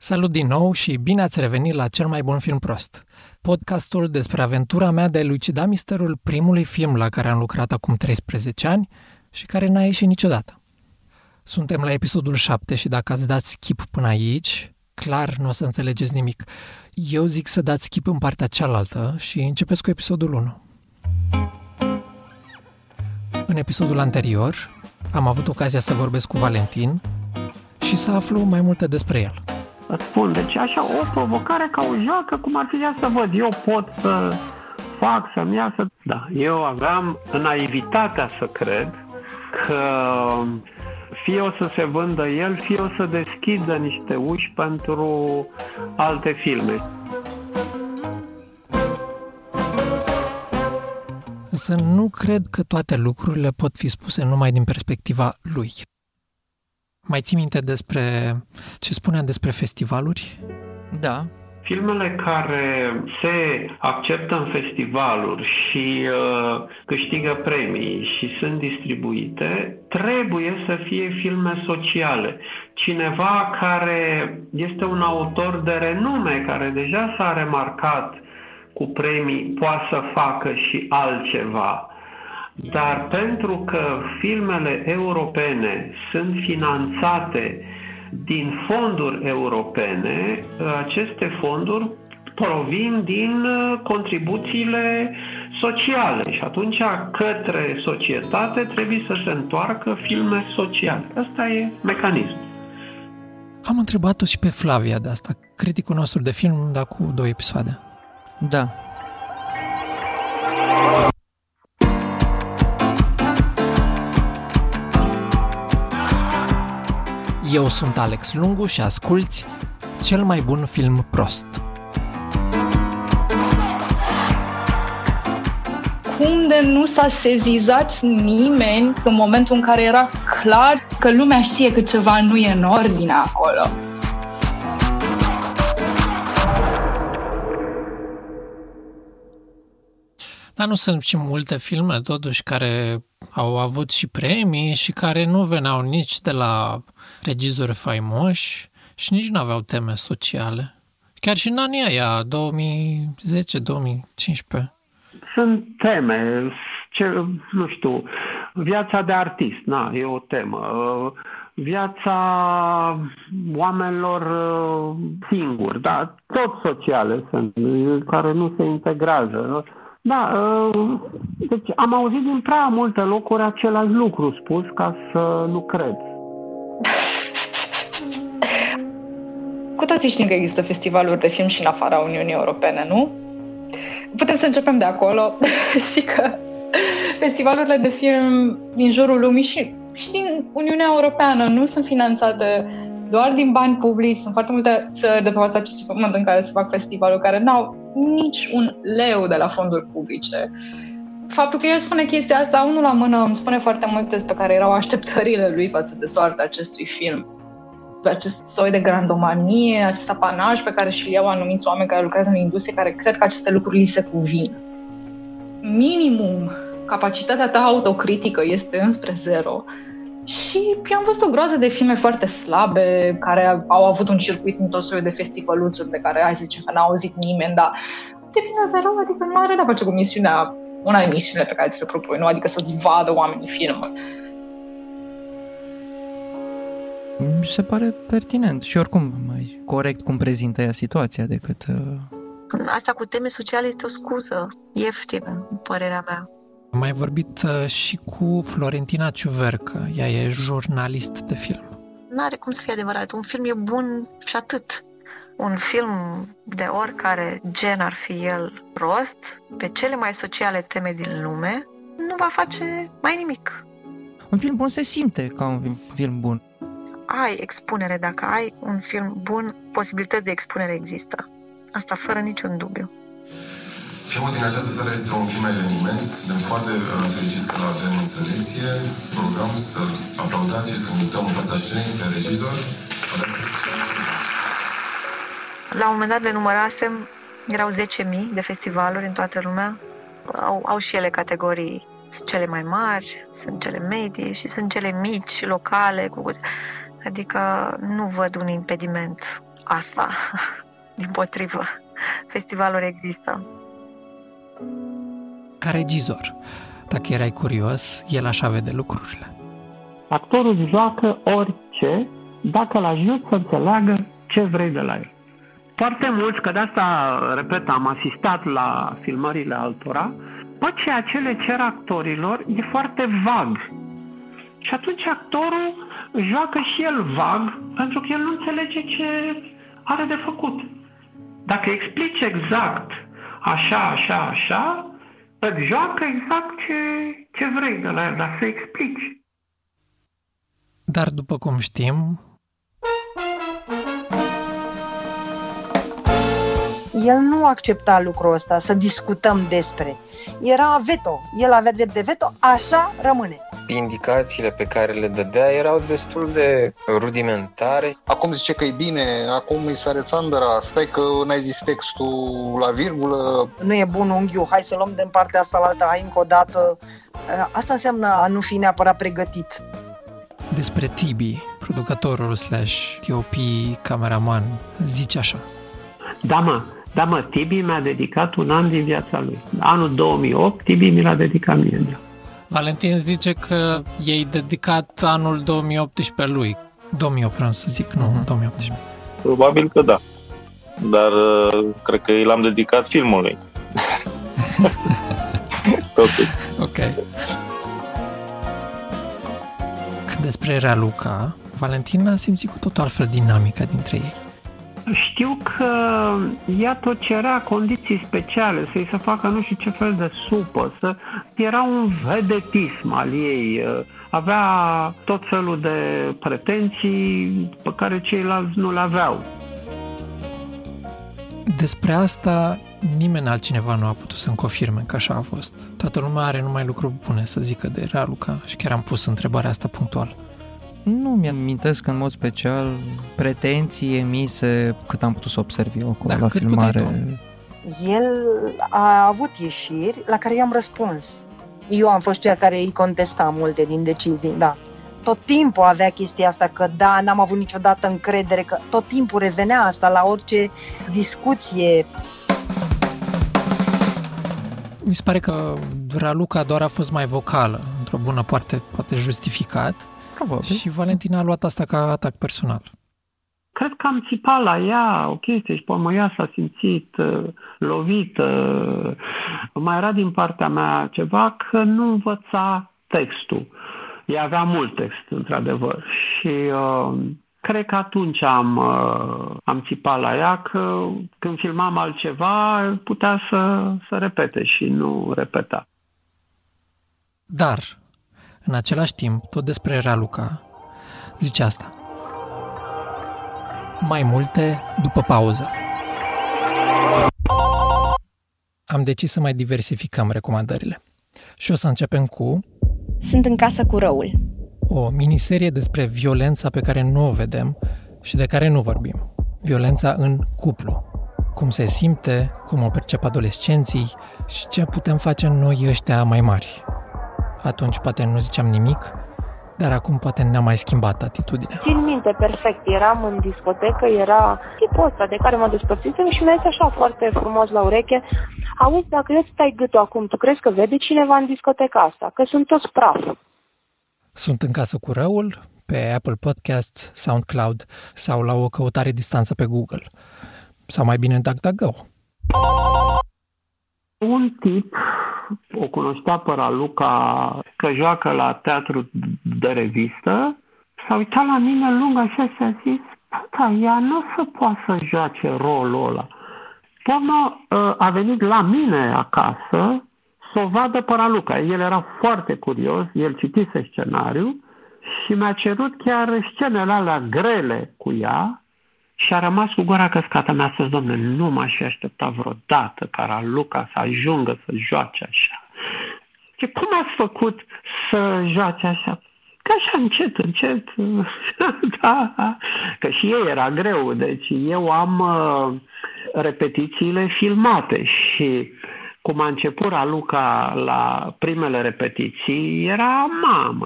Salut din nou și bine ați revenit la Cel mai bun film prost, podcastul despre aventura mea de a elucida misterul primului film la care am lucrat acum 13 ani și care n-a ieșit niciodată. Suntem la episodul 7 și dacă ați dat skip până aici, clar nu o să înțelegeți nimic. Eu zic să dați skip în partea cealaltă și începeți cu episodul 1. În episodul anterior am avut ocazia să vorbesc cu Valentin și să aflu mai multe despre el. Îți spun, deci așa o provocare ca o joacă, cum ar fi ea să văd. Eu pot să fac, să-mi iasă. Da, eu aveam naivitatea să cred că fie o să se vândă el, fie o să deschidă niște uși pentru alte filme. Însă nu cred că toate lucrurile pot fi spuse numai din perspectiva lui. Mai ții minte despre ce spunea despre festivaluri? Da. Filmele care se acceptă în festivaluri și câștigă premii și sunt distribuite, trebuie să fie filme sociale. Cineva care este un autor de renume, care deja s-a remarcat cu premii, poate să facă și altceva. Dar pentru că filmele europene sunt finanțate din fonduri europene, aceste fonduri provin din contribuțiile sociale și atunci către societate trebuie să se întoarcă filme sociale. Asta e mecanismul. Am întrebat-o și pe Flavia de asta, criticul nostru de film, dar cu 2 episoade. Da. Eu sunt Alex Lungu și asculți Cel mai bun film prost. Cum de nu s-a sezizat nimeni în momentul în care era clar că lumea știe că ceva nu e în ordine acolo? Dar nu sunt și multe filme, totuși, care au avut și premii și care nu veneau nici de la regizori faimoși și nici nu aveau teme sociale. Chiar și în anii aia, 2010-2015. Sunt teme, nu știu, viața de artist, e o temă. Viața oamenilor singuri, dar tot sociale sunt, care nu se integrează. Da, deci am auzit din prea multe locuri același lucru spus ca să nu cred. Cu toții știm că există festivaluri de film și în afara Uniunii Europene, nu? Putem să începem de acolo și că festivalurile de film din jurul lumii și din Uniunea Europeană nu sunt finanțate doar din bani publici. Sunt foarte multe țări de pe fața acestui pământ în care se fac festivaluri care n-au nici un leu de la fonduri publice. Faptul că el spune chestia asta, unul la mână, îmi spune foarte multe despre care erau așteptările lui față de soarta acestui film. Acest soi de grandomanie, acest apanaj pe care și-l iau anumiți oameni care lucrează în industrie, care cred că aceste lucruri li se cuvin. Minimum, capacitatea ta autocritică este înspre zero. Și eu am văzut o groază de filme foarte slabe, care au avut un circuit în tot soiul de festivaluțuri de care, hai să zicem, că n-a auzit nimeni, dar devine de rău, adică nu are de-a face cu misiunea, una din misiunile pe care ți le propui, nu? Adică să-ți vadă oamenii filmul. Mi se pare pertinent și oricum mai corect cum prezintă ea situația decât... Asta cu teme sociale este o scuză ieftină, în părerea mea. Am mai vorbit și cu Florentina Ciuvercă, ea e jurnalist de film. N-are cum să fie adevărat, un film e bun și atât. Un film de oricare gen ar fi el prost, pe cele mai sociale teme din lume, nu va face mai nimic. Un film bun se simte ca un film bun. Ai expunere, dacă ai un film bun, posibilități de expunere există. Asta fără niciun dubiu. Filmul din această seară este un film eveniment. Suntem foarte fericiți că l-avem în selecție. Rugăm să aplaudați și să mutăm în fața scenei pe regizor. La un moment dat le numărasem, erau 10.000 de festivaluri în toată lumea. Au și ele categorii. Sunt cele mai mari, sunt cele medii și sunt cele mici, locale. Adică nu văd un impediment asta. Dimpotrivă, festivalul există. Ca regizor, dacă erai curios, el așa vede lucrurile. Actorul joacă orice dacă îl ajut să înțeleagă ce vrei de la el. Foarte mulți, că de asta, repet, am asistat la filmările altora, ceea ce le cer actorilor e foarte vag. Și atunci actorul joacă și el vag, pentru că el nu înțelege ce are de făcut. Dacă explici exact așa, îți joacă exact ce vrei de la el, dar să explici. Dar după cum știm, el nu accepta lucrul ăsta, să discutăm despre. Era veto. El avea drept de veto, așa rămâne. Indicațiile pe care le dădea erau destul de rudimentare. Acum zice că e bine, acum îi sare țandăra, stai că n-ai zis textul la virgulă. Nu e bun unghiul, hai să luăm din partea asta la alta, hai încă o dată. Asta înseamnă a nu fi neapărat pregătit. Despre Tibi, producătorul / TOP, cameraman, zice așa. Da mă, Tibi mi-a dedicat un an din viața lui. Anul 2008, Tibi mi l-a dedicat mie. Valentin zice că i-ai dedicat anul 2018 lui. 2008 vreau să zic, nu 2018. Probabil că da. Dar cred că l-am dedicat filmului. Totuși. Ok. Despre Raluca, Valentin a simțit cu totul altfel dinamica dintre ei. Știu că ea tot cerea condiții speciale, să-i se facă nu știu ce fel de supă, era un vedetism al ei, avea tot felul de pretenții pe care ceilalți nu le aveau. Despre asta nimeni altcineva nu a putut să-mi confirme că așa a fost. Toată lumea are numai lucruri bune să zică de Raluca și chiar am pus întrebarea asta punctual. Nu mi-amintesc în mod special pretenții emise cât am putut să observ eu acolo la filmare. El a avut ieșiri la care i-am răspuns. Eu am fost cea care îi contesta multe din decizii, da. Tot timpul avea chestia asta că da, n-am avut niciodată încredere, că tot timpul revenea asta la orice discuție. Mi se pare că Raluca doar a fost mai vocală, într-o bună parte, poate justificat. Probabil. Și Valentina a luat asta ca atac personal. Cred că am țipat la ea o chestie și pe urmă ea s-a simțit lovită. Mai era din partea mea ceva că nu învăța textul. Ea avea mult text, într-adevăr. Și cred că atunci am țipat la ea că când filmam altceva putea să repete și nu repeta. Dar, în același timp, tot despre Raluca, zice asta. Mai multe după pauză. Am decis să mai diversificăm recomandările. Și o să începem cu... Sunt în casă cu răul. O miniserie despre violența pe care nu o vedem și de care nu vorbim. Violența în cuplu. Cum se simte, cum o percep adolescenții și ce putem face noi ăștia mai mari. Atunci poate nu ziceam nimic, dar acum poate ne-a mai schimbat atitudinea. Țin minte perfect, eram în discotecă, era tipul ăsta de care mă despărțisem și mi-a zis așa foarte frumos la ureche: auzi, dacă eu stai gâtul acum, tu crezi că vede cineva în discoteca asta? Că sunt toți praf. Sunt în casă cu răul, pe Apple Podcasts, SoundCloud sau la o căutare distanță pe Google. Sau mai bine DuckDuckGo. Un tip o cunoștea pe Raluca că joacă la teatru de revistă, s-a uitat la mine lung așa și a zis: da, ea nu o să poată să joace rolul ăla. Până a venit la mine acasă să o vadă pe Raluca. El era foarte curios, el citise scenariu și mi-a cerut chiar scenele alea grele cu ea și a rămas cu gura căscată. Mi-a spus: dom'le, nu m-aș fi așteptat vreodată ca Raluca să ajungă să joace așa. Și cum ați făcut să joace așa? Că așa încet. Da. Că și ei era greu. Deci eu am repetițiile filmate și cum a început Raluca la primele repetiții, era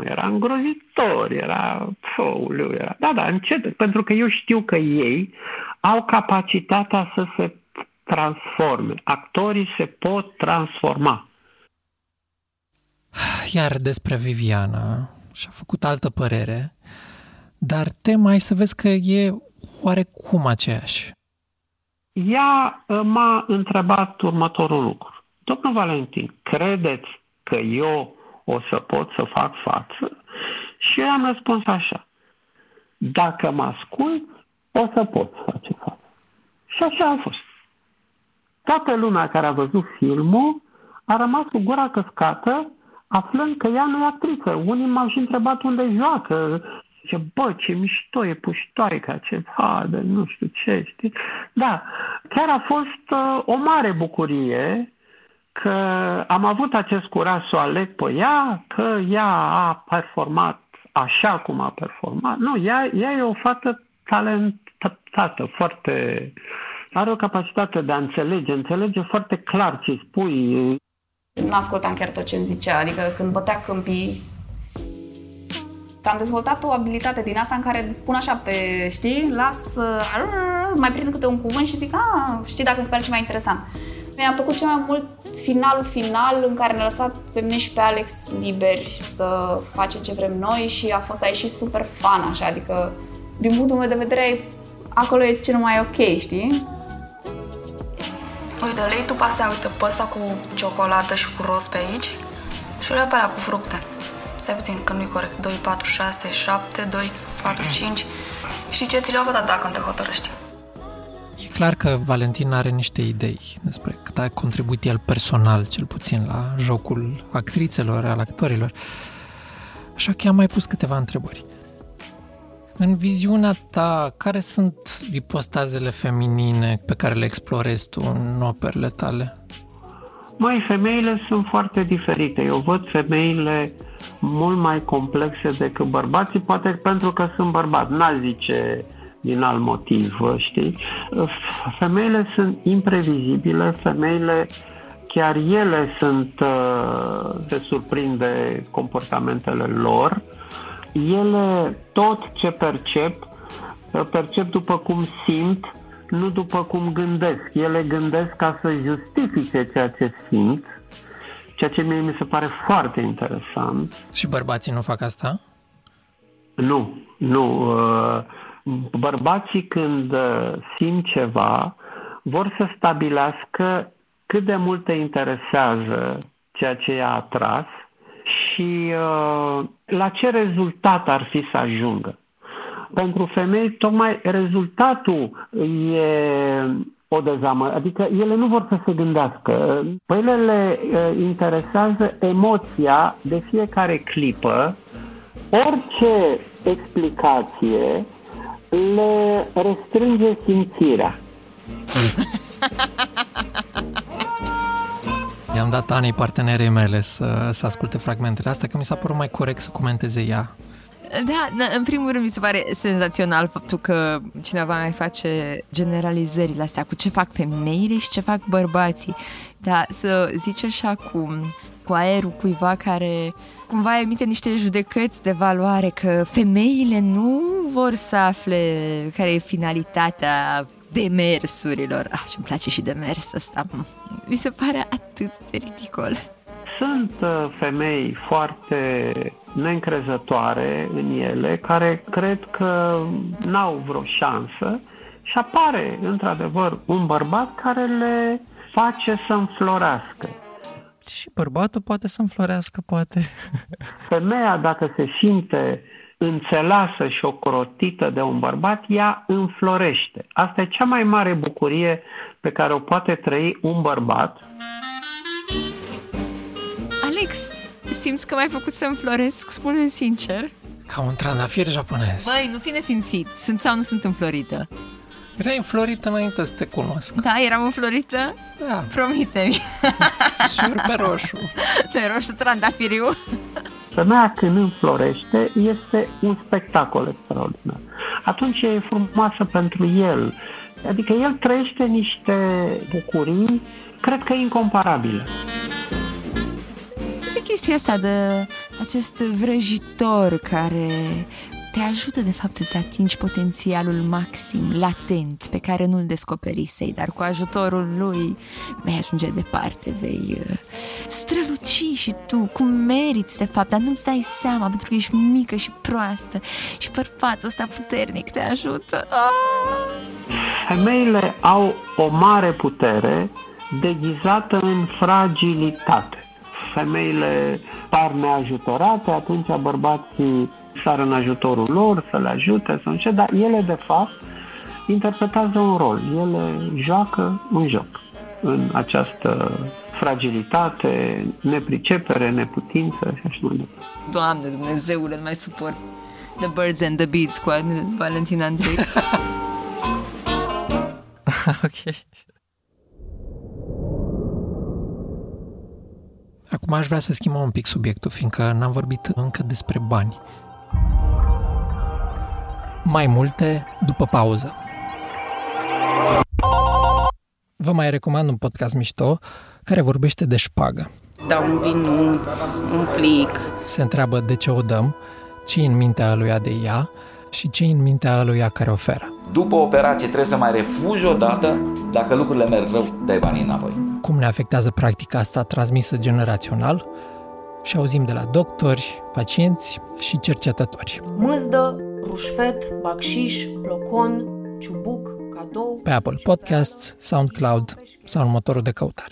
îngrozitor, era. Da, încet, pentru că eu știu că ei au capacitatea să se transforme. Actorii se pot transforma. Iar despre Viviana, și-a făcut altă părere, dar tema e să vezi că e oarecum aceeași. Ea m-a întrebat următorul lucru. Domnul Valentin, credeți că eu o să pot să fac față? Și eu am răspuns așa. Dacă mă ascult, o să pot face față. Și așa a fost. Toată lumea care a văzut filmul a rămas cu gura căscată, aflând că ea nu e actriță. Unii m-au și întrebat unde joacă. Zice, bă, ce mișto e puștoaica, ce vadă, nu știu ce, știi? Da, chiar a fost o mare bucurie că am avut acest curaj să o aleg pe ea, că ea a performat așa cum a performat. Nu, ea e o fată talentată, foarte... Are o capacitate de a înțelege foarte clar ce spui. Nu ascultam chiar tot ce îmi zicea, adică când bătea câmpii, am dezvoltat o abilitate din asta în care pun așa pe, știi, mai prind câte un cuvânt și zic, știi, dacă îți pare ceva interesant. Mi-a plăcut cel mai mult finalul în care ne-a lăsat pe mine și pe Alex liberi să facem ce vrem noi și a ieșit super fun, așa, adică din punctul meu de vedere acolo e cel mai ok, știi? Uite, lei tu pe astea, uite, pe ăsta cu ciocolată și cu roz pe aici și le pe alea cu fructe. Stai puțin, că nu-i corect. 2, 4, 6, 7, 2, 4, 5. Știi ce? Ți le-au dat dacă nu te hotărăști. E clar că Valentin are niște idei despre cât a contribuit el personal, cel puțin, la jocul actrițelor, al actorilor. Așa că i-am mai pus câteva întrebări. În viziunea ta, care sunt ipostazele feminine pe care le explorezi tu în operele tale? Măi, femeile sunt foarte diferite. Eu văd femeile mult mai complexe decât bărbații, poate pentru că sunt bărbat, n-aș zice din alt motiv, știi? Femeile sunt imprevizibile, femeile, chiar ele se surprind de comportamentele lor. Ele tot ce percep după cum simt, nu după cum gândesc. Ele gândesc ca să justifice ceea ce simt, ceea ce mie mi se pare foarte interesant. Și bărbații nu fac asta? Nu. Bărbații când simt ceva, vor să stabilească cât de mult te interesează ceea ce i-a atras și la ce rezultat ar fi să ajungă. Pentru femei, tocmai rezultatul e o dezamăgire, adică ele nu vor să se gândească. Pe ele le interesează emoția de fiecare clipă, orice explicație le restrânge simțirea. I-am dat Anei, partenerei mele, să asculte fragmentele astea, că mi s-a părut mai corect să comenteze ea. Da, în primul rând mi se pare senzațional faptul că cineva mai face generalizările astea cu ce fac femeile și ce fac bărbații. Dar să zici așa cu aerul cuiva care cumva emite niște judecăți de valoare că femeile nu vor să afle care e finalitatea demersurilor. Și-mi place și demers ăsta. Mi se pare atât de ridicol. Sunt femei foarte neîncrezătoare în ele, care cred că n-au vreo șansă și apare, într-adevăr, un bărbat care le face să înflorească. Și bărbatul poate să înflorească, poate. Femeia, dacă se simte înțeleasă și ocrotită de un bărbat, ea înflorește. Asta e cea mai mare bucurie pe care o poate trăi un bărbat. Alex, simți că m-ai făcut să înfloresc? Spune sincer. Ca un trandafir japonez. Băi, nu fi nesimțit. Sunt sau nu sunt înflorită? Erai înflorită înainte să te cunosc. Da, eram înflorită? Da. Promite-mi. Șur pe roșu. Pe roșu trandafiriu. Femeia când înflorește este un spectacol extraordinar. Atunci e frumoasă pentru el. Adică el trăiește niște bucurii, cred că incomparabile. De chestia asta de acest vrăjitor care te ajută de fapt să atingi potențialul maxim, latent, pe care nu-l descoperisei, dar cu ajutorul lui vei ajunge departe, vei străluci și tu, cum meriți de fapt, dar nu-ți dai seama pentru că ești mică și proastă și bărbatul ăsta puternic te ajută. Femeile au o mare putere deghizată în fragilitate. Femeile par neajutorate, atunci bărbații sar în ajutorul lor, să le ajute, să nu știu, dar ele, de fapt, interpretează un rol. Ele joacă un joc în această fragilitate, nepricepere, neputință și așa mai departe. Doamne Dumnezeule, nu mai suport The Birds and the Bees cu Valentin Andrei. Ok. Acum aș vrea să schimbăm un pic subiectul, fiindcă n-am vorbit încă despre bani. Mai multe după pauză. Vă mai recomand un podcast mișto care vorbește de șpagă. Dau un vinuț, un plic. Se întreabă de ce o dăm, ce în mintea aluia de ea și ce în mintea aluia care oferă. După operație trebuie să mai refuzi o dată, dacă lucrurile merg rău, dai banii înapoi. Cum ne afectează practica asta transmisă generațional și auzim de la doctori, pacienți și cercetători. Mâzdă, rușfet, bacșiș, plocon, ciubuc, cadou... Pe Apple Podcasts, SoundCloud sau în motorul de căutare.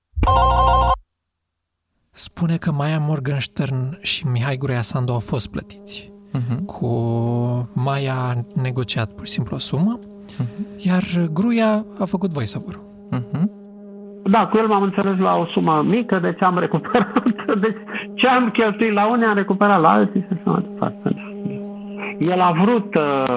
Spune că Maia Morgenstern și Mihai Gurea Sandu au fost plătiți. Cu Maia a negociat pur și simplu o sumă, iar Gruia a făcut voice-over-ul. Da, cu el m-am înțeles la o sumă mică, deci am recuperat, deci ce am cheltuit la unii am recuperat la alții și așa mai departe. El a vrut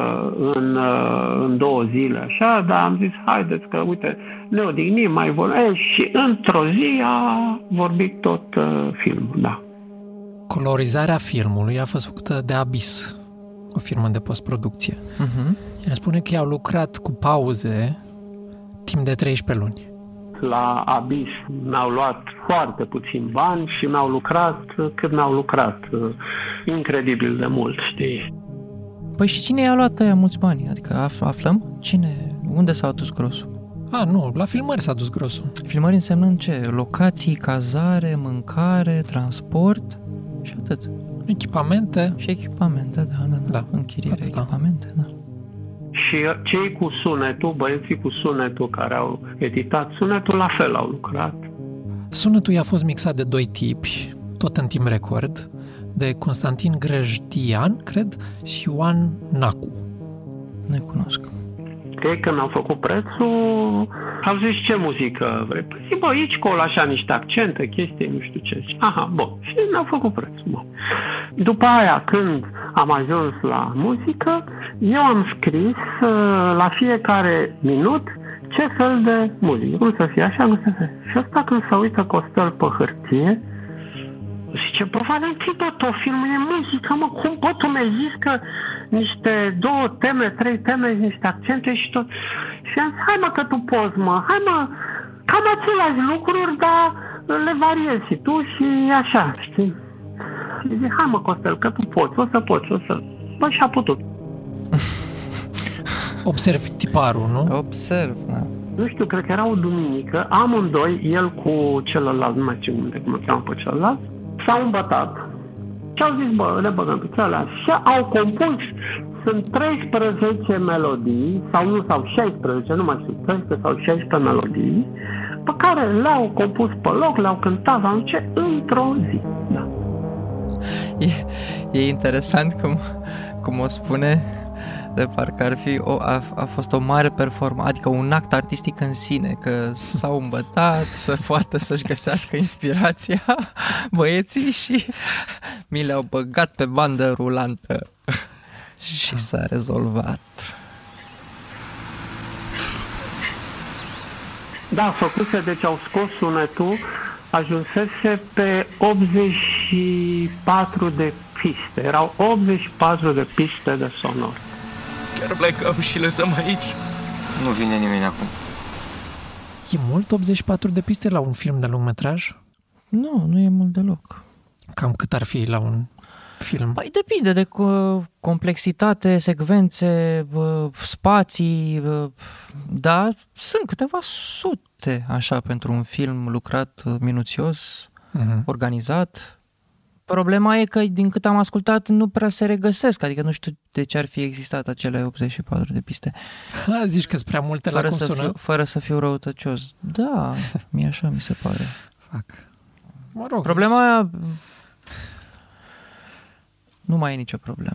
în 2 zile, așa, dar am zis, haideți că, uite, ne odihnim, mai vorbim. Și într-o zi a vorbit tot filmul, da. Colorizarea filmului a fost făcută de Abyss, o firmă de postproducție. El spune că i-au lucrat cu pauze timp de 13 luni. La Abyss mi-au luat foarte puțin bani și mi-au lucrat cât mi-au lucrat. Incredibil de mult, știi? Păi și cine i-a luat aia mulți bani? Adică aflăm? Cine? Unde s-a dus grosul? Nu, la filmări s-a dus grosul. Filmări însemnând ce? Locații, cazare, mâncare, transport și atât. Echipamente. Și echipamente, da. Închiriere, echipamente, da. Și cei cu sunetul, băieții cu sunetul care au editat sunetul, la fel au lucrat. Sunetul i-a fost mixat de 2 tipi, tot în timp record, de Constantin Grăjdian, cred, și Ioan Nacu. Nu-i cunosc. Ei, când au făcut prețul, au zis, ce muzică vrei? Păi zi, bă, aici, colo, așa, niște accente, chestii, nu știu ce. Aha, bun. Și ne-au făcut prețul, bun. După aia, când am ajuns la muzică, eu am scris la fiecare minut ce fel de muzică. Cum să fie așa, nu să fie. Și ăsta, când se uită Costel pe hârtie, zice, bă, Valentin, tot filmul e muzică, mă, cum pot, tu mi-ai zis că niște 2 teme, 3 teme, niște accente și tot. Și am zis, hai mă că tu poți, mă, hai mă, cam aceleași lucruri, dar le variezi și tu și așa, știi? Și zic, hai mă, Costel, că tu poți, o să poți, o să... Bă, și-a putut. Observi tiparul, nu? Observ, da. Nu știu, cred că era o duminică, amândoi, el cu celălalt, nu mai știu cum îl cheamă pe celălalt, s-au îmbătat. Și au zis, bă, le băgăm pe celălalt. Și au compus, sunt 13 melodii, sau 16, nu mai știu, 13 sau 16 melodii, pe care le-au compus pe loc, le-au cântat, sau ce, într-o zi. Da. E interesant cum o spune, de parcă ar fi a fost o mare performanță, adică un act artistic în sine, că s-au îmbătat să poată să-și găsească inspirația băieții și mi le-au băgat pe bandă rulantă și s-a rezolvat. Da, făcuse, deci au scos sunetul, ajunsese pe 84 de piste, erau 84 de piste de sonor. Chiar plecăm și lăsăm aici? Nu vine nimeni acum. E mult 84 de piste la un film de lungmetraj? Nu e mult deloc. Cam cât ar fi la un film? Păi depinde de complexitate, secvențe, spații, da, sunt câteva sute așa pentru un film lucrat minuțios, organizat. Problema e că, din cât am ascultat, nu prea se regăsesc, adică nu știu de ce ar fi existat acele 84 de piste. Zici că sunt prea multe la cum sună? Fără să fiu răutăcios. Da, mie așa mi se pare. Mă rog. Problema nu mai e nicio problemă.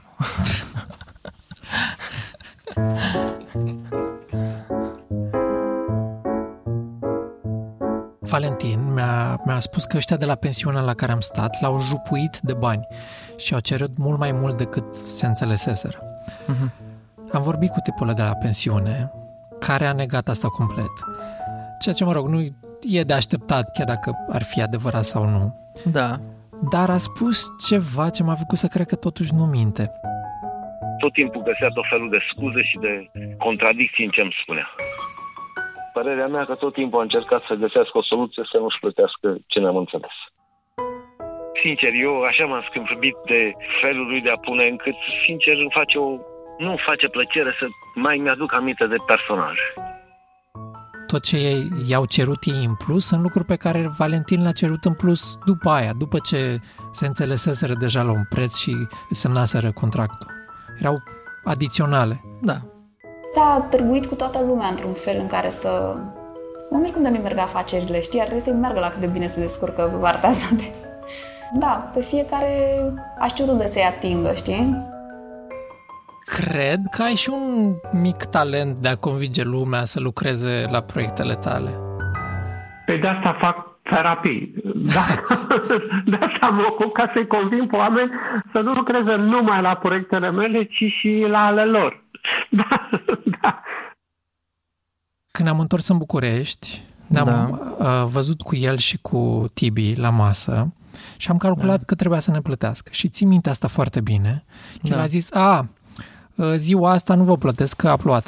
Valentin mi-a spus că ăștia de la pensiunea la care am stat l-au jupuit de bani și au cerut mult mai mult decât se înțeleseseră. Am vorbit cu tipul de la pensiune, care a negat asta complet. Ceea ce, mă rog, nu e de așteptat, chiar dacă ar fi adevărat sau nu. Da. Dar a spus ceva ce m-a făcut să cred că totuși nu minte. Tot timpul găsea tot felul de scuze și de contradicții în ce îmi spunea. Părerea mea că tot timpul a încercat să găsească o soluție să nu-și plătească ce n-am înțeles. Sincer, eu așa m-am scâmpit de felul lui de a pune, încât, sincer, nu-mi face plăcere să mai mi-aduc aminte de personaj. Tot ce i-au cerut ei în plus sunt lucruri pe care Valentin le-a cerut în plus după aia, după ce se înțeleseseră deja la un preț și semnaseră contractul. Erau adiționale. Da. S-a târguit cu toată lumea într-un fel în care să... Nu merg unde nu merg afacerile, știi? Ar trebui să-i meargă la cât de bine se descurcă pe partea asta de... Da, pe fiecare a știut unde să-i atingă, știi? Cred că ai și un mic talent de a convinge lumea să lucreze la proiectele tale. Pe de asta fac terapii. Da. De asta mă ocup ca să-i conving pe oameni să nu lucreze numai la proiectele mele, ci și la ale lor. Da, da. Când am întors în București, ne-am văzut cu el și cu Tibi la masă și am calculat că trebuia să ne plătească. Și țin minte asta foarte bine. Și mi-a zis, ziua asta nu vă plătesc că a plouat.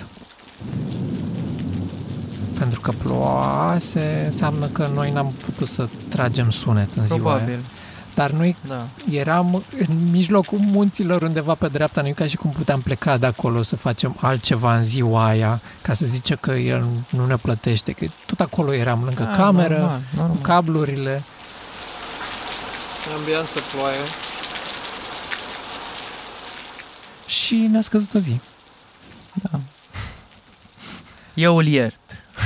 Pentru că plouase înseamnă că noi n-am putut să tragem sunet în ziua aia. Dar noi eram în mijlocul munților undeva pe dreapta, nu ca și cum puteam pleca de acolo să facem altceva în ziua aia, ca să zice că el nu ne plătește, că tot acolo eram lângă cameră, normal. Cu cablurile. Ambianță, ploaie. Și ne-a scăzut o zi. Da. Eu îl iert.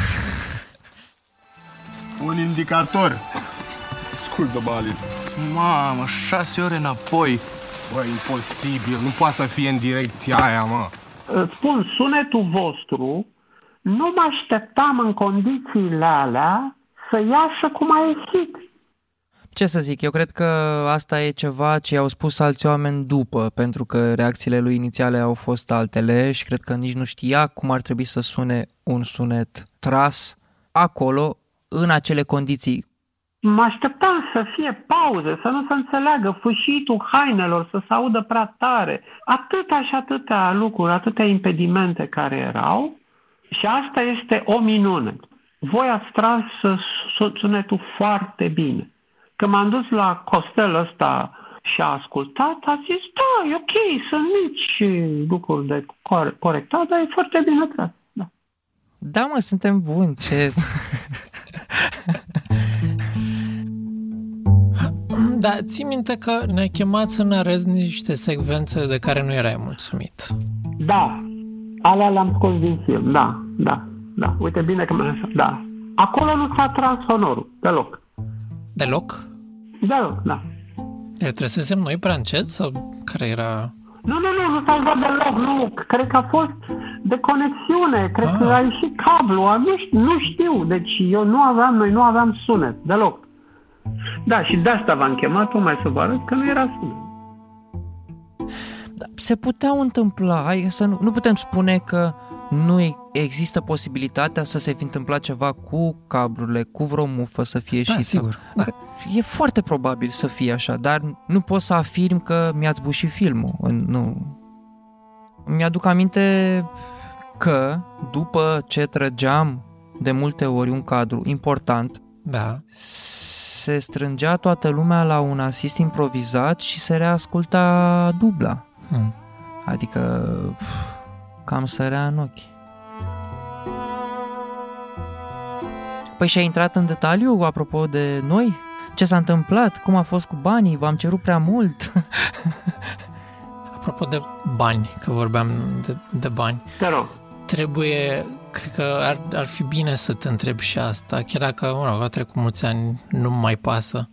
Un indicator. Scuză, Bali. Mamă, 6 ore înapoi. Bă, imposibil, nu poate să fie în direcția aia, mă. Îți spun, sunetul vostru, nu mă așteptam în condițiile alea să iasă cum a ieșit. Ce să zic, eu cred că asta e ceva ce i-au spus alți oameni după, pentru că reacțiile lui inițiale au fost altele și cred că nici nu știa cum ar trebui să sune un sunet tras acolo, în acele condiții. Mă așteptam să fie pauze, să nu se înțeleagă fâșitul hainelor, să se audă prea tare. Atâtea și atâtea lucruri, atâtea impedimente care erau și asta este o minune. Voi ați tras sunetul foarte bine. Când m-am dus la Costel ăsta și a ascultat, a zis, da, e ok, sunt mici lucruri de corectat, dar e foarte bine tras. Da, da mă, suntem buni, ce... Da, ții minte că ne-ai chemat să narezi niște secvențe de care nu erai mulțumit. Da, alea le-am scos din film, da. Uite bine că mi-am zis, da. Acolo nu s-a tras sonorul, deloc. Deloc? Deloc, da. El trăsesem noi prea încet sau care era... Nu s-a luat deloc, nu. Cred că a fost de conexiune, cred că a ieșit cablu, nu știu, deci noi nu aveam sunet, deloc. Da, și de asta v-am chemat tocmai să vă arăt că nu era sunet. Da, se puteau întâmpla, nu putem spune că nu există posibilitatea să se fi întâmplat ceva cu cablurile, cu vreo mufă să fie ieșit. Da, sigur. Da. E foarte probabil să fie așa, dar nu pot să afirm că mi-ați bușit filmul. Nu. Mi-aduc aminte că după ce trăgeam de multe ori un cadru important, se strângea toată lumea la un asist improvizat și se reasculta dubla. Adică cam sărea în ochi. Păi și-a intrat în detaliu apropo de noi? Ce s-a întâmplat? Cum a fost cu banii? V-am cerut prea mult? Apropo de bani, că vorbeam de bani. Te rog. Trebuie, cred că ar fi bine să te întrebi și asta, chiar dacă, au trecut mulți ani, nu mai pasă.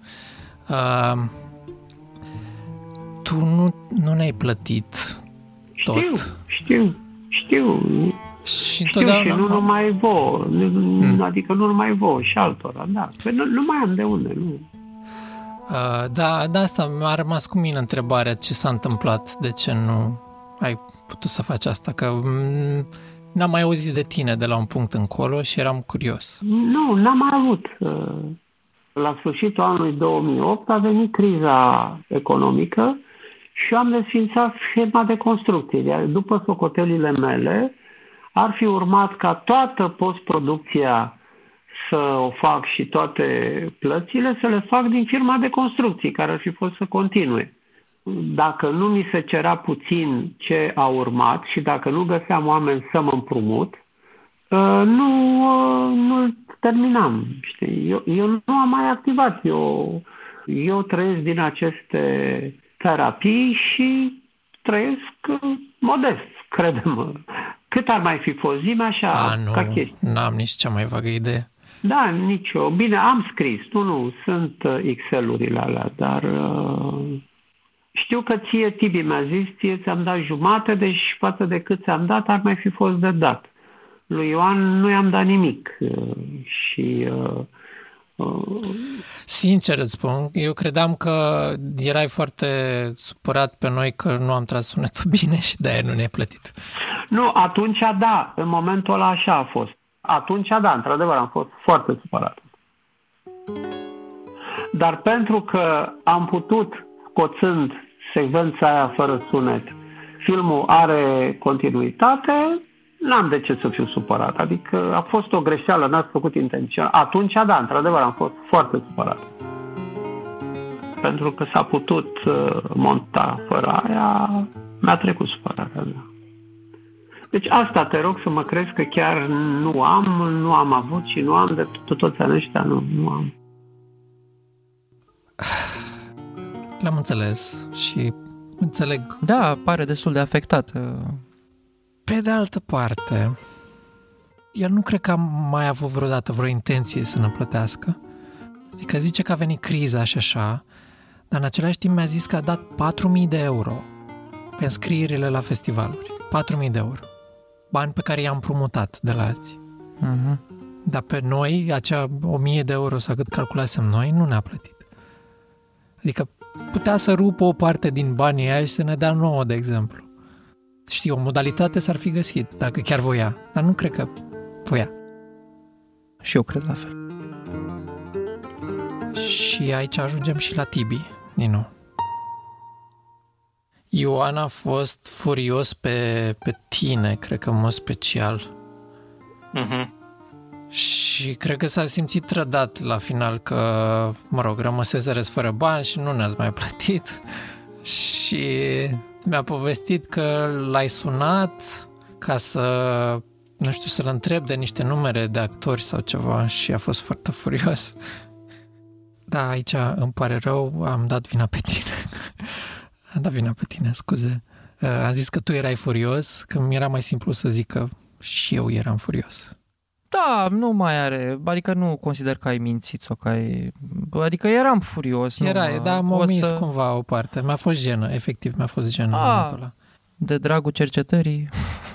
Tu nu ne-ai plătit tot. Știu. Și nu numai vouă, adică nu numai vouă și altora, da. Păi nu mai am de unde, nu. Da, asta mi-a rămas cu mine întrebarea, ce s-a întâmplat, de ce nu ai putut să faci asta, că n-am mai auzit de tine de la un punct încolo și eram curios. Nu, n-am mai avut. La sfârșitul anului 2008 a venit criza economică și am desfințat schema de construcție. Iar după socotelile mele, ar fi urmat ca toată postproducția să o fac și toate plățile să le fac din firma de construcții, care ar fi fost să continue. Dacă nu mi se cerea puțin ce a urmat și dacă nu găseam oameni să mă împrumut, nu terminam. Știi? Eu nu am mai activat. Eu trăiesc din aceste terapii și trăiesc modest, crede-mă. Cât ar mai fi fost, zi-mi așa, ca chestie. N-am nici cea mai vagă idee. Da, nicio. Bine, am scris, nu, sunt Excel-urile alea, dar știu că ție, Tibi, mi-a zis, ție ți-am dat jumate, deci față de cât ți-am dat, ar mai fi fost de dat. Lui Ioan nu i-am dat nimic și... Sincer îți spun, eu credeam că erai foarte supărat pe noi că nu am tras sunetul bine și de-aia nu ne-ai plătit. Nu, atunci da, în momentul ăla așa a fost. Atunci da, într-adevăr am fost foarte supărat. Dar pentru că am putut, scoțând secvența aia fără sunet, filmul are continuitate, n-am de ce să fiu supărat. Adică a fost o greșeală, n-ați făcut intenționat. Atunci, da, într-adevăr, am fost foarte supărat. Pentru că s-a putut monta fără aia, mi-a trecut supărarea mea. Deci asta te rog să mă crezi că chiar nu am avut și nu am de toți ani ăștia, nu am. L-am înțeles și înțeleg. Da, pare destul de afectat. Pe de altă parte, el nu cred că am mai avut vreodată vreo intenție să ne plătească. Adică zice că a venit criza și așa, dar în același timp mi-a zis că a dat 4.000 de euro pe înscrierile la festivaluri. 4.000 de euro. Bani pe care i-am împrumutat de la alții. Uh-huh. Dar pe noi, acea 1.000 de euro sau cât calculasem noi, nu ne-a plătit. Adică putea să rupă o parte din banii aia și să ne dea nouă, de exemplu. Știi, o modalitate s-ar fi găsit, dacă chiar voia. Dar nu cred că voia. Și eu cred la fel. Și aici ajungem și la Tibi, din nou. Ioan a fost furios pe tine, cred că în mod special. Mhm. Și cred că s-a simțit trădat la final că, rămăseserăți fără bani și nu ne-ați mai plătit. Și mi-a povestit că l-ai sunat ca să-l întreb de niște numere de actori sau ceva și a fost foarte furios. Da, aici îmi pare rău, am dat vina pe tine. Am dat vina pe tine, scuze. Am zis că tu erai furios, că mi era mai simplu să zic că și eu eram furios. Da, nu mai are, adică nu consider că ai mințit sau că ai... Adică eram furios. Erai, da, m-a omis cumva o parte. Mi-a fost jenă, efectiv, mi-a fost jenă în momentul ăla. De dragul cercetării.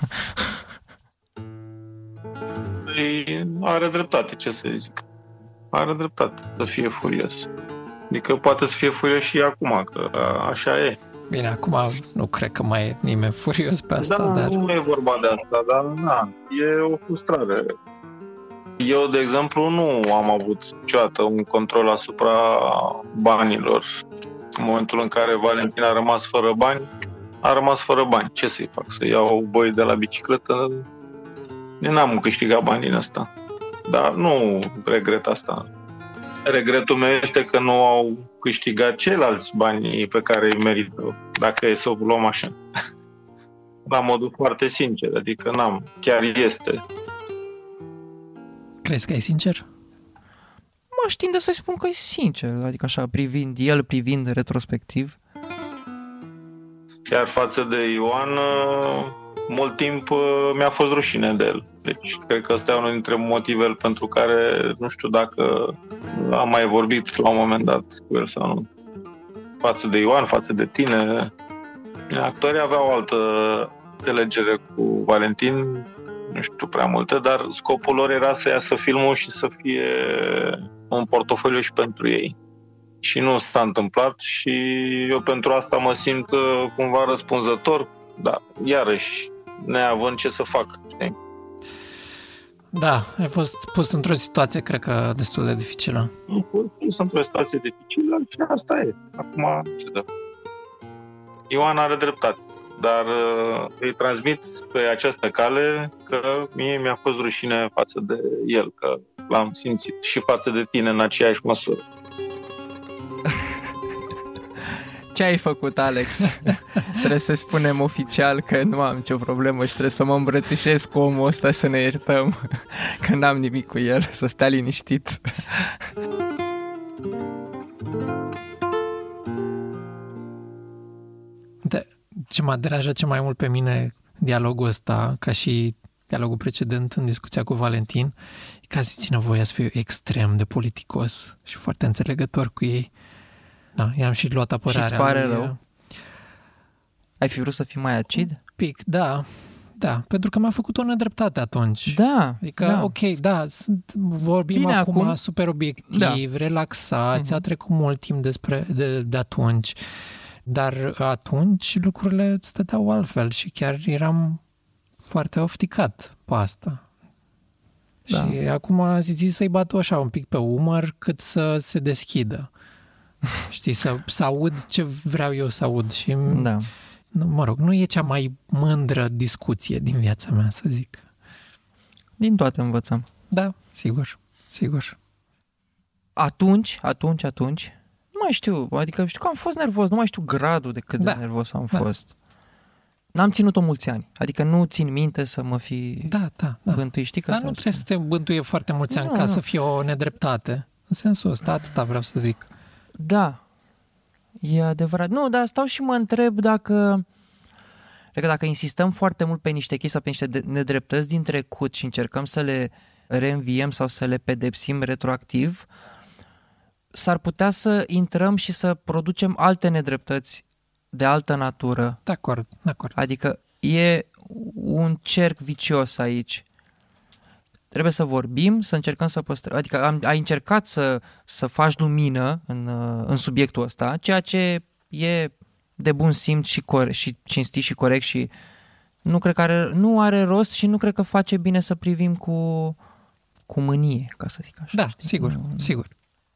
Are dreptate, ce să zic. Are dreptate să fie furios. Adică poate să fie furios și acum, că așa e. Bine, acum nu cred că mai e nimeni furios pe asta, dar... nu e vorba de asta, dar e o frustrare. Eu, de exemplu, nu am avut niciodată un control asupra banilor. În momentul în care Valentin a rămas fără bani, a rămas fără bani. Ce să-i fac? Să iau băi de la bicicletă? N-am câștigat bani din asta. Dar nu regret asta. Regretul meu este că nu au câștigat ceilalți bani pe care îi merită, dacă e să o luăm așa. La modul foarte sincer, adică n-am, chiar este. Crezi că e sincer? Mă tinde să-i spun că e sincer, adică așa, privind retrospectiv. Chiar față de Ioan, mult timp mi-a fost rușine de el. Deci, cred că ăsta e unul dintre motivele pentru care, nu știu dacă am mai vorbit la un moment dat cu el sau nu. Față de Ioan, față de tine. Actorii aveau altă înțelegere cu Valentin, nu știu prea multe, dar scopul lor era să iasă filmul și să fie un portofoliu și pentru ei. Și nu s-a întâmplat și eu pentru asta mă simt cumva răspunzător, dar iarăși, neavând ce să fac, știi? Da, ai fost pus într-o situație, cred că, destul de dificilă. Am fost pus într-o situație dificilă și asta e. Acum, ce dă? Ioan are dreptate, dar îi transmit pe această cale că mie mi-a fost rușine față de el, că l-am simțit și față de tine în aceeași măsură. Ce ai făcut, Alex? Trebuie să spunem oficial că nu am nicio problemă și trebuie să mă îmbrățișez cu omul ăsta, să ne iertăm, că n-am nimic cu el, să stea liniștit. Ce m-a deranjat cel mai mult pe mine dialogul ăsta, ca și dialogul precedent în discuția cu Valentin, e că țină voia să fiu extrem de politicos și foarte înțelegător cu ei. Da, i-am și luat apărarea. Și-ți pare rău? Ai fi vrut să fii mai acid? Pic, da, pentru că mi-a făcut o nedreptate atunci. Da, adică, da. Ok, vorbim bine, acum super obiectiv, relaxați, a trecut mult timp de atunci, dar atunci lucrurile stăteau altfel și chiar eram foarte ofticat pe asta. Da. Și acum zis să-i bat așa un pic pe umăr cât să se deschidă. Știi, să aud ce vreau eu să aud și, mă rog, nu e cea mai mândră discuție din viața mea, să zic. Din toate învățăm. Da, sigur. Atunci, nu mai știu, adică știu că am fost nervos, nu mai știu gradul de cât de nervos am fost. N-am ținut-o mulți ani, adică nu țin minte să mă fi bântuit, știi? Dar nu trebuie să te bântuie foarte mulți ani ca să fie o nedreptate. În sensul ăsta, atâta vreau să zic. Da, e adevărat. Nu, dar stau și mă întreb dacă insistăm foarte mult pe niște chestii sau pe niște nedreptăți din trecut și încercăm să le reînviem sau să le pedepsim retroactiv, s-ar putea să intrăm și să producem alte nedreptăți de altă natură. De acord. Adică e un cerc vicios aici. Trebuie să vorbim, să încercăm să păstrăm, adică ai încercat să faci lumină în subiectul ăsta, ceea ce e de bun simț și cinstit și corect și nu cred că nu are rost și nu cred că face bine să privim cu mânie, ca să zic așa. Da, știi? sigur.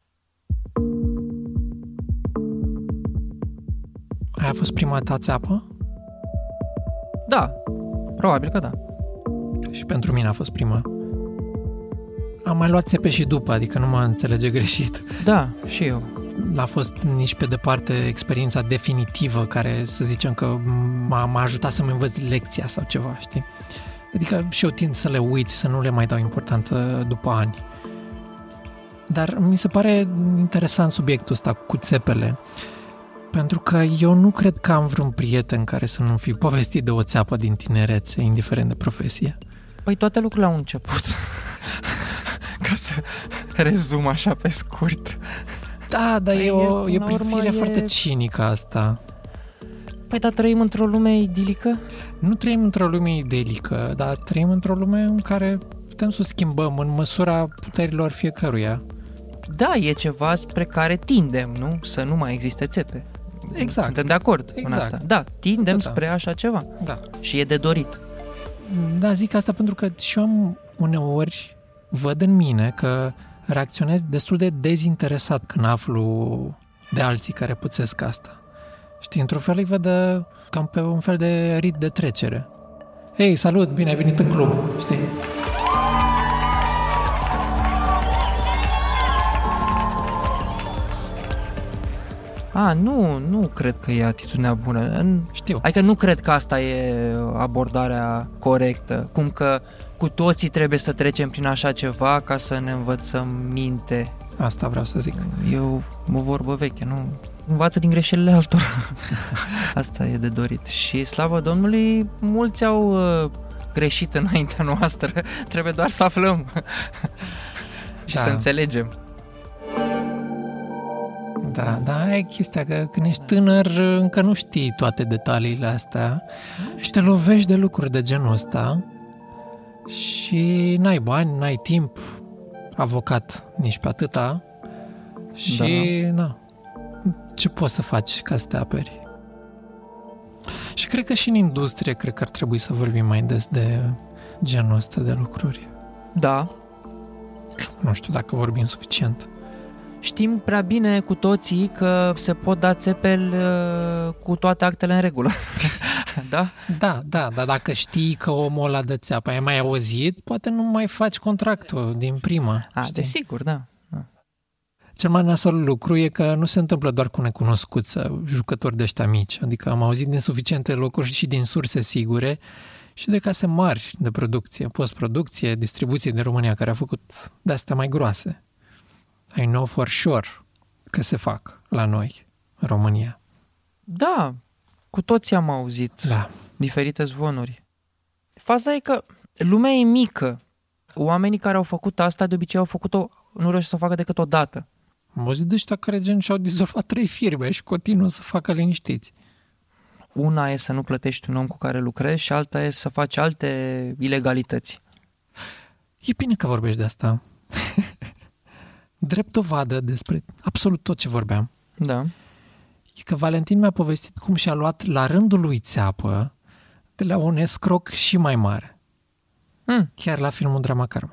Aia a fost prima ta țeapă? Da, probabil că da. Și pentru mine a fost prima. Am mai luat țepe și după, adică nu mă înțelege greșit. Da, și eu. N-a fost nici pe departe experiența definitivă care, să zicem că m-a ajutat să-mi învăț lecția sau ceva, știi? Adică și eu tind să le uit, să nu le mai dau importanță după ani. Dar mi se pare interesant subiectul ăsta cu țepele, pentru că eu nu cred că am vreun prieten care să nu fi povestit de o țeapă din tinerețe, indiferent de profesie. Păi toate lucrurile au început. Ca să rezum așa pe scurt. Da, dar e o privire foarte cinică asta. Păi, dar trăim într-o lume idilică? Nu trăim într-o lume idilică, dar trăim într-o lume în care putem să o schimbăm în măsura puterilor fiecăruia. Da, e ceva spre care tindem, nu? Să nu mai existe țepe. Exact. Suntem de acord în asta. Da, tindem spre așa ceva. Da. Și e de dorit. Da, zic asta pentru că și eu uneori văd în mine că reacționez destul de dezinteresat când aflu de alții care puțesc asta. Știi, într-un fel îi văd cam pe un fel de rit de trecere. Ei, salut, bine ai venit în club, știi? Nu cred că e atitudinea bună. Știu. Adică nu cred că asta e abordarea corectă. Cum că cu toții trebuie să trecem prin așa ceva ca să ne învățăm minte. Asta vreau să zic. E o vorbă veche, nu? Învață din greșelile altora. Asta e de dorit. Și slavă Domnului, mulți au greșit înaintea noastră. Trebuie doar să aflăm și să înțelegem. Da, e chestia că când ești tânăr încă nu știi toate detaliile astea și te lovești de lucruri de genul ăsta și n-ai bani, n-ai timp, avocat nici pe atâta și ce poți să faci ca să te aperi? Și cred că și în industrie cred că ar trebui să vorbim mai des de genul ăsta de lucruri. Da. Nu știu dacă vorbim suficient. Știm prea bine cu toții că se pot da țepel cu toate actele în regulă. Da? Da, dar dacă știi că omul ăla dă țeapă, ai mai auzit, poate nu mai faci contractul din prima. Desigur, da. Cel mai nasol lucru e că nu se întâmplă doar cu necunoscuți, jucători de ăștia mici. Adică am auzit din suficiente locuri și din surse sigure și de case mari de producție, postproducție, distribuție din România care a făcut de-astea mai groase. I know for sure că se fac la noi, în România. Da, cu toții am auzit diferite zvonuri. Faza e că lumea e mică. Oamenii care au făcut asta de obicei au făcut-o, nu reușesc să o facă decât o dată. Am auzit de ăștia care gen și-au dizolvat 3 firme și continuă să facă liniștiți. Una e să nu plătești un om cu care lucrezi și alta e să faci alte ilegalități. E bine că vorbești de asta. Drept dovadă despre absolut tot ce vorbeam. Da. E că Valentin mi-a povestit cum și-a luat la rândul lui țeapă de la un escroc și mai mare. Chiar la filmul Drama Karma.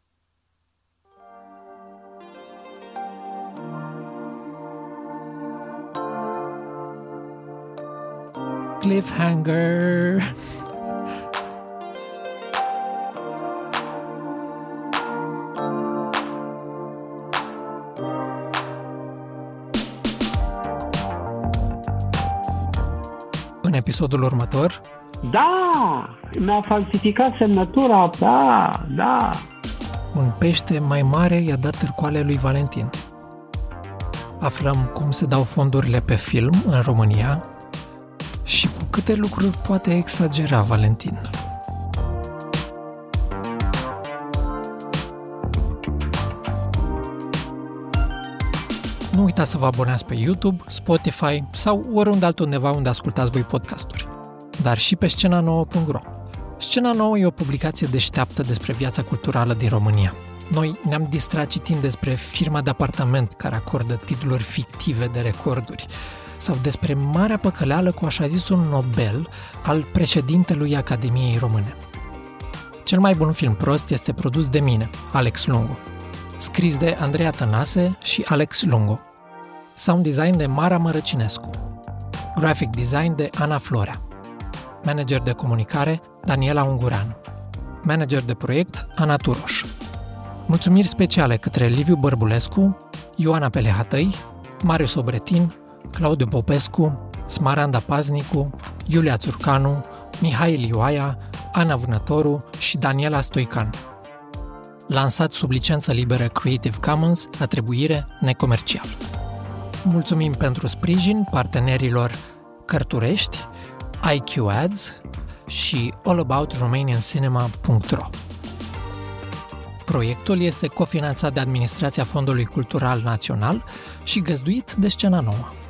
Cliffhanger. În episodul următor... Da! Mi-a falsificat semnătura, da! Un pește mai mare i-a dat târcoale lui Valentin. Aflăm cum se dau fondurile pe film în România și cu câte lucruri poate exagera Valentin. Nu uitați să vă abonați pe YouTube, Spotify sau oriunde altundeva unde ascultați voi podcasturi, dar și pe scenanouă.ro. Scena Nouă e o publicație deșteaptă despre viața culturală din România. Noi ne-am distrat citind despre firma de apartament care acordă titluri fictive de recorduri sau despre marea păcăleală cu așa zisul Nobel al președintelui Academiei Române. Cel mai bun film prost este produs de mine, Alex Lungo. Scris de Andreea Tănase și Alex Lungo. Sound design de Mara Mărăcinescu. Graphic design de Ana Florea. Manager de comunicare Daniela Ungureanu. Manager de proiect Ana Turoș. Mulțumiri speciale către Liviu Bărbulescu, Ioana Pelehatăi, Marius Obretin, Claudiu Popescu, Smaranda Paznicu, Iulia Țurcanu, Mihai Lioaia, Ana Vânătoru și Daniela Stoican. Lansat sub licență liberă Creative Commons, atribuire necomercial. Mulțumim pentru sprijin partenerilor Cărturești, IQ Ads și allaboutromaniancinema.ro. Proiectul este cofinanțat de Administrația Fondului Cultural Național și găzduit de Scena Nouă.